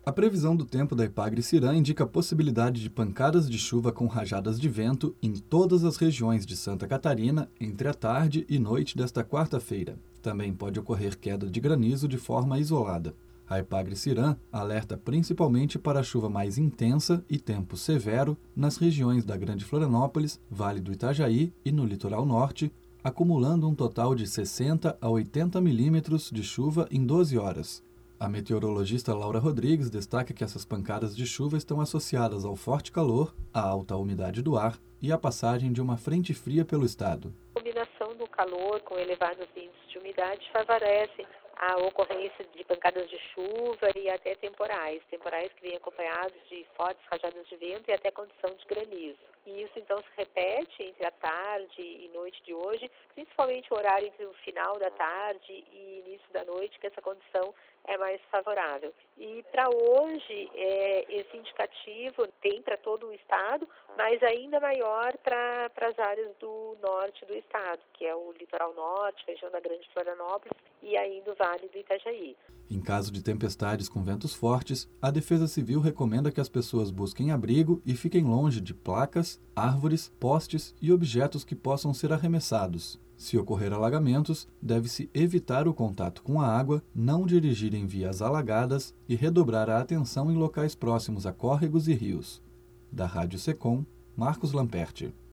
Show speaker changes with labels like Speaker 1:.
Speaker 1: A previsão do tempo da Epagre-Cirã indica a possibilidade de pancadas de chuva com rajadas de vento em todas as regiões de Santa Catarina entre a tarde e noite desta quarta-feira. Também pode ocorrer queda de granizo de forma isolada. A Epagre-Cirã alerta principalmente para a chuva mais intensa e tempo severo nas regiões da Grande Florianópolis, Vale do Itajaí e no litoral norte, acumulando um total de 60 a 80 milímetros de chuva em 12 horas. A meteorologista Laura Rodrigues destaca que essas pancadas de chuva estão associadas ao forte calor, à alta umidade do ar e à passagem de uma frente fria pelo estado.
Speaker 2: A combinação do calor com elevados índices de umidade favorece a ocorrência de pancadas de chuva e até temporais que vêm acompanhados de fortes rajadas de vento e até condição de granizo. E isso então se repete entre a tarde e noite de hoje, principalmente o horário entre o final da tarde e início da noite, que essa condição é mais favorável. E para hoje, esse indicativo tem para todo o estado, mas ainda maior para as áreas do norte do estado, que é o litoral norte, região da Grande Florianópolis e ainda o Vale do Itajaí.
Speaker 1: Em caso de tempestades com ventos fortes, a Defesa Civil recomenda que as pessoas busquem abrigo e fiquem longe de placas, árvores, postes e objetos que possam ser arremessados. Se ocorrer alagamentos, deve-se evitar o contato com a água, não dirigir em vias alagadas e redobrar a atenção em locais próximos a córregos e rios. Da Rádio Secom, Marcos Lamperti.